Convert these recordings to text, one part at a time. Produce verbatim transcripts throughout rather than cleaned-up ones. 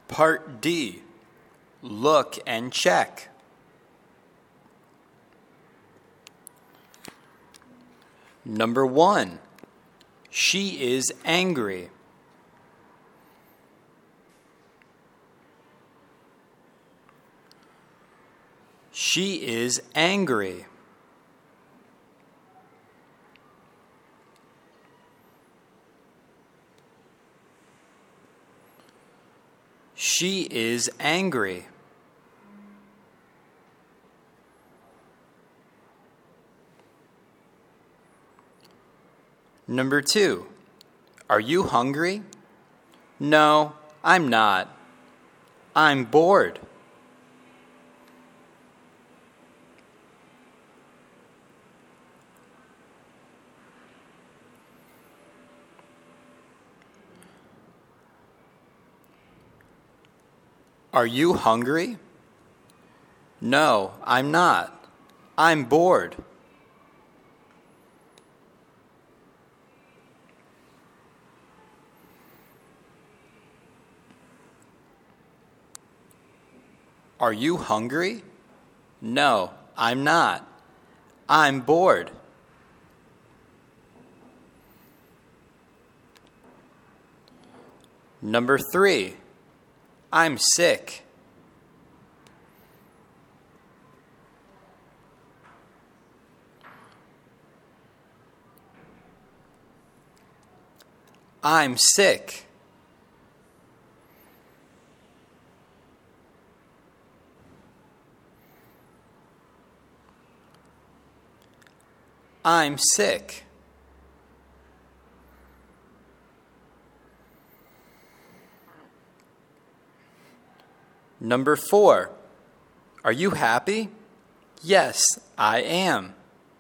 Part D. Look and check. Number one. She is angry. She is angry. She is angry. Number two. Are you hungry? No, I'm not. I'm bored. Are you hungry? No, I'm not. I'm bored. Are you hungry? No, I'm not. I'm bored. Number three. I'm sick. I'm sick. I'm sick. Number four. Are you happy? Yes, I am.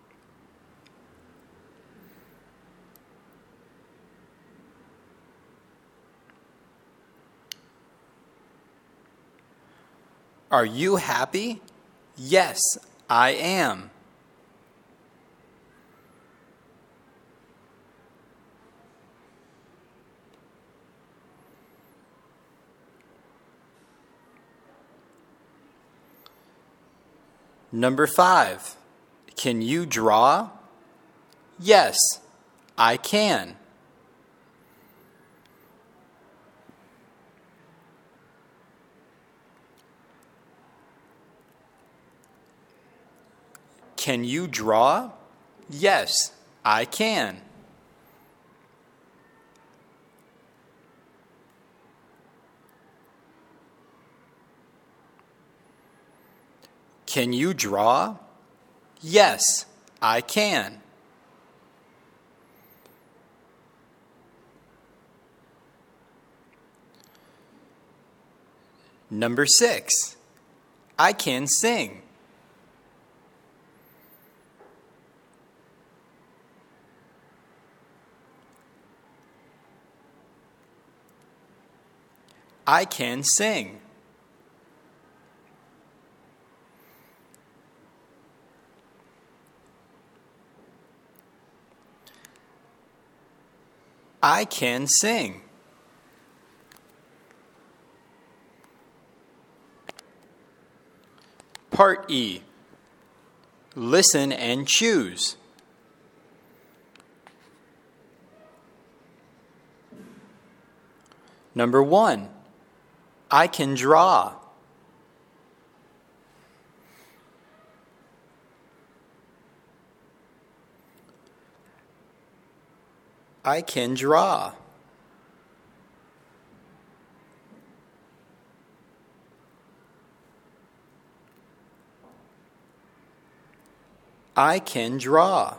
Are you happy? Yes, I am. Number five. Can you draw? Yes, I can. Can you draw? Yes, I can. Can you draw? Yes, I can. Number six. I can sing. I can sing. I can sing. Part E. Listen and choose. Number one. I can draw. I can draw. I can draw.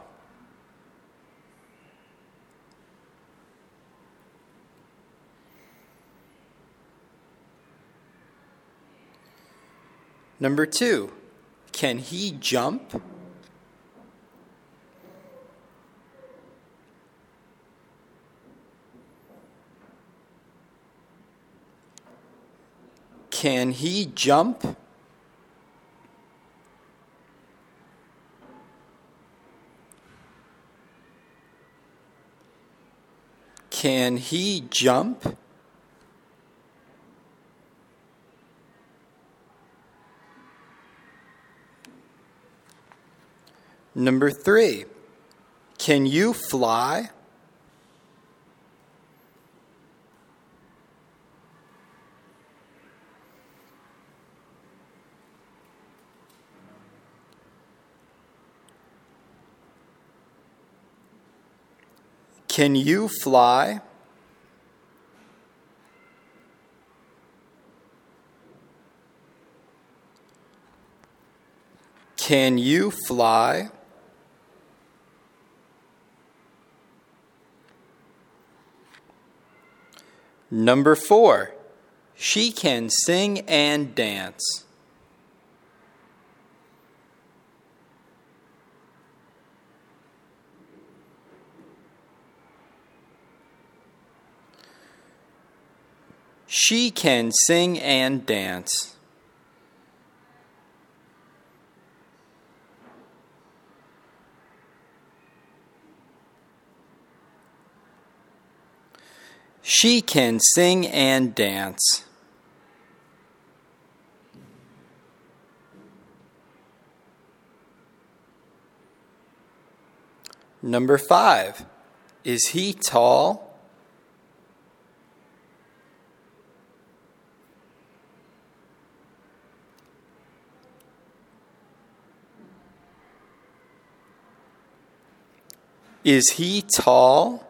Number two. Can he jump? Can he jump? Can he jump? Number three, can you fly? Can you fly? Can you fly? Number four, she can sing and dance. She can sing and dance. She can sing and dance. Number five, is he tall? Is he tall?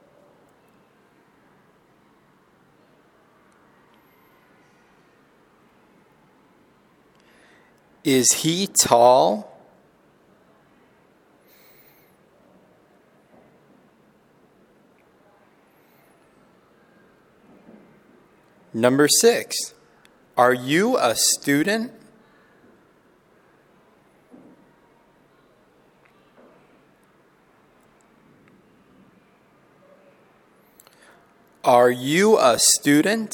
Is he tall? Number six, are you a student? Are you a student?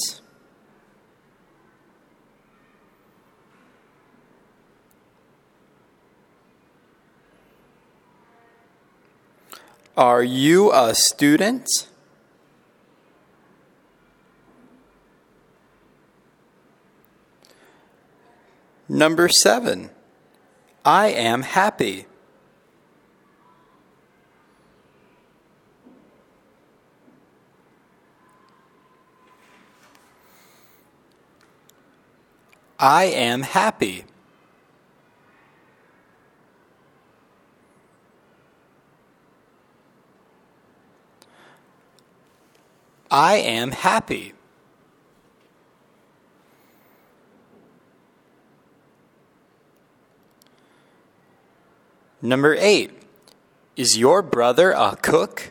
Are you a student? Number seven, I am happy. I am happy. I am happy. Number eight, is your brother a cook?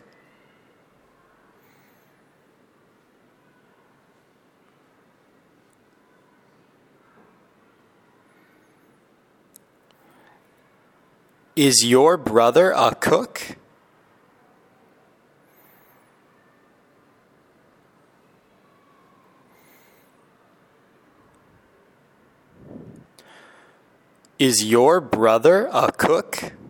Is your brother a cook? Is your brother a cook?